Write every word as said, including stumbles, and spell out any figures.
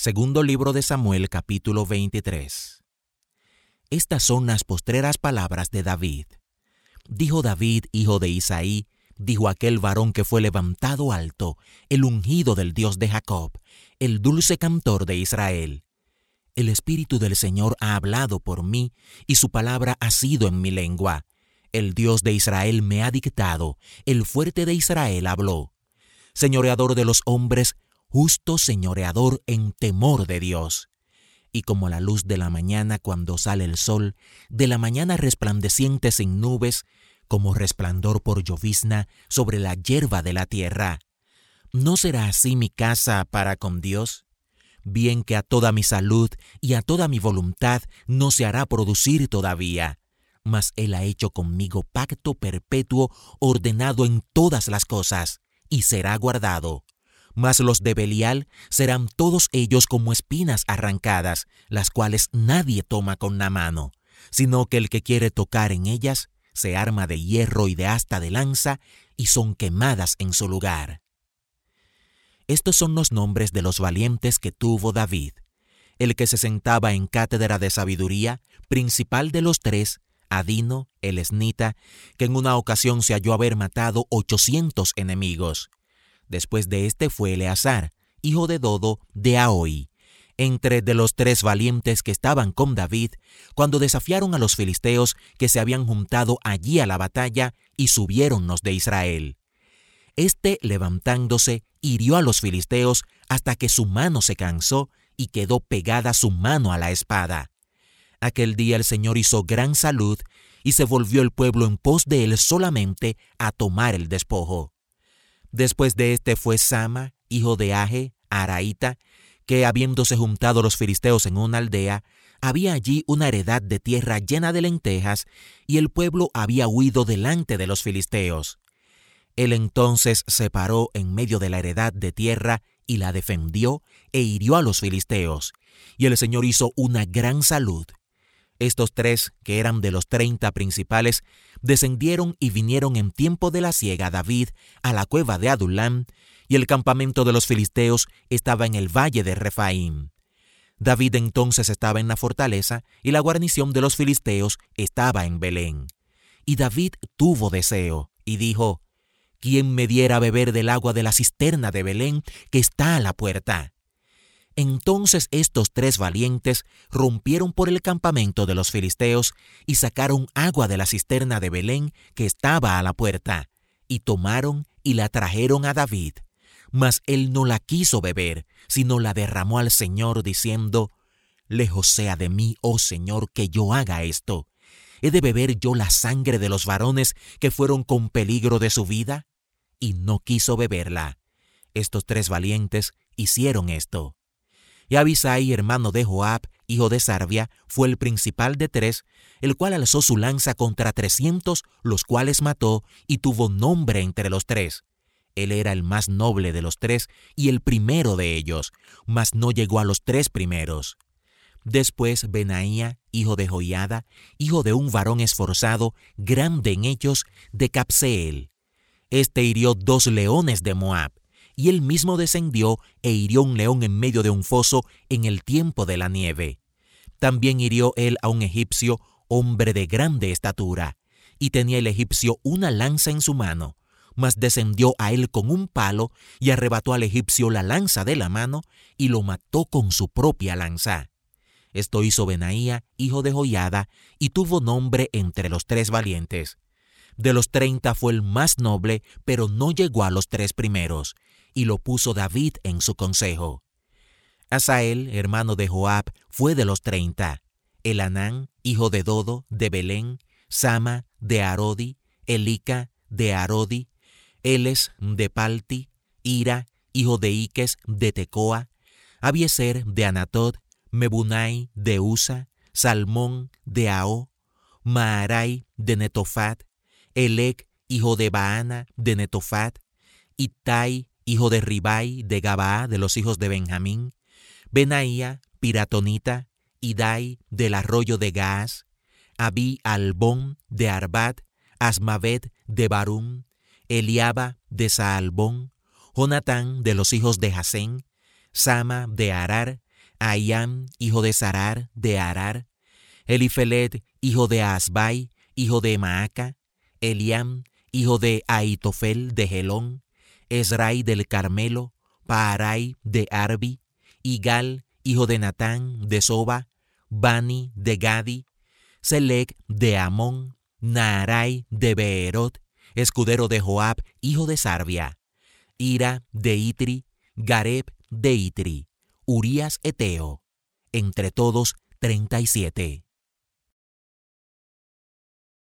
Segundo libro de Samuel, capítulo veintitrés. Estas son las postreras palabras de David. Dijo David, hijo de Isaí, dijo aquel varón que fue levantado alto, el ungido del Dios de Jacob, el dulce cantor de Israel. El Espíritu del Señor ha hablado por mí, y su palabra ha sido en mi lengua. El Dios de Israel me ha dictado, el fuerte de Israel habló. Señoreador de los hombres, justo señoreador en temor de Dios. Y como la luz de la mañana cuando sale el sol, de la mañana resplandeciente sin nubes, como resplandor por llovizna sobre la hierba de la tierra. ¿No será así mi casa para con Dios? Bien que a toda mi salud y a toda mi voluntad no se hará producir todavía, mas Él ha hecho conmigo pacto perpetuo ordenado en todas las cosas, y será guardado. Mas los de Belial serán todos ellos como espinas arrancadas, las cuales nadie toma con la mano, sino que el que quiere tocar en ellas se arma de hierro y de asta de lanza, y son quemadas en su lugar. Estos son los nombres de los valientes que tuvo David. El que se sentaba en cátedra de sabiduría, principal de los tres, Adino, el esnita, que en una ocasión se halló haber matado ochocientos enemigos. Después de este fue Eleazar, hijo de Dodo, de Ahohi, entre de los tres valientes que estaban con David, cuando desafiaron a los filisteos que se habían juntado allí a la batalla, y subieron los de Israel. Este, levantándose, hirió a los filisteos hasta que su mano se cansó y quedó pegada su mano a la espada. Aquel día el Señor hizo gran salud, y se volvió el pueblo en pos de él solamente a tomar el despojo. Después de este fue Sama, hijo de Age, Araíta, que habiéndose juntado los filisteos en una aldea, había allí una heredad de tierra llena de lentejas, y el pueblo había huido delante de los filisteos. Él entonces se paró en medio de la heredad de tierra y la defendió e hirió a los filisteos, y el Señor hizo una gran salud. Estos tres, que eran de los treinta principales, descendieron y vinieron en tiempo de la siega a David a la cueva de Adulam, y el campamento de los filisteos estaba en el valle de Refaim. David entonces estaba en la fortaleza, y la guarnición de los filisteos estaba en Belén. Y David tuvo deseo, y dijo: ¿Quién me diera a beber del agua de la cisterna de Belén, que está a la puerta? Entonces estos tres valientes rompieron por el campamento de los filisteos y sacaron agua de la cisterna de Belén que estaba a la puerta, y tomaron y la trajeron a David. Mas él no la quiso beber, sino la derramó al Señor, diciendo: Lejos sea de mí, oh Señor, que yo haga esto. ¿He de beber yo la sangre de los varones que fueron con peligro de su vida? Y no quiso beberla. Estos tres valientes hicieron esto. Y Abisai, hermano de Joab, hijo de Sarvia, fue el principal de tres, el cual alzó su lanza contra trescientos, los cuales mató, y tuvo nombre entre los tres. Él era el más noble de los tres y el primero de ellos, mas no llegó a los tres primeros. Después Benaía, hijo de Joiada, hijo de un varón esforzado, grande en hechos, de Capseel. Este hirió dos leones de Moab, y él mismo descendió e hirió un león en medio de un foso en el tiempo de la nieve. También hirió él a un egipcio, hombre de grande estatura, y tenía el egipcio una lanza en su mano, mas descendió a él con un palo y arrebató al egipcio la lanza de la mano y lo mató con su propia lanza. Esto hizo Benaía, hijo de Joiada, y tuvo nombre entre los tres valientes. De los treinta fue el más noble, pero no llegó a los tres primeros, y lo puso David en su consejo. Asael, hermano de Joab, fue de los treinta. Elanán, hijo de Dodo, de Belén. Sama, de Arodi. Elica, de Arodi. Eles, de Palti. Ira, hijo de Iques, de Tecoa. Abieser, de Anatot. Mebunai, de Usa. Salmón, de Ao. Maarai, de Netofat. Elec, hijo de Baana, de Netofat. Ittai, hijo de Ribai, de Gabaa, de los hijos de Benjamín. Benaía, piratonita. Idai, del arroyo de Gaas. Abi Albón, de Arbat. Asmavet, de Barum. Eliaba, de Saalbón. Jonatán, de los hijos de Jasén. Sama, de Arar. Ahiyam, hijo de Sarar, de Arar, Elifelet, hijo de Asbai, hijo de Maaca, Eliam, hijo de Ahitofel, de Gelón, Esrai del Carmelo, Paarai de Arbi, Igal, hijo de Natán, de Soba, Bani de Gadi, Selec de Amón, Naarai de Beerot, escudero de Joab, hijo de Sarvia, Ira de Itri, Gareb de Itri, Urías Eteo, entre todos treinta y siete.